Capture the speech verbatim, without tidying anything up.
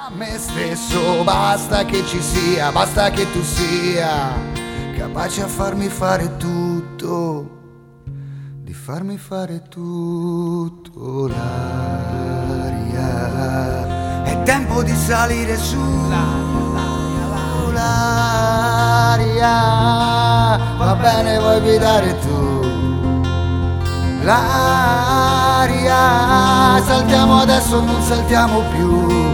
A me stesso basta che ci sia, basta che tu sia capace a farmi fare tutto, di farmi fare tutto. L'aria, è tempo di salire su. L'aria, va bene, vuoi guidare tu. L'aria, saltiamo adesso, non saltiamo più.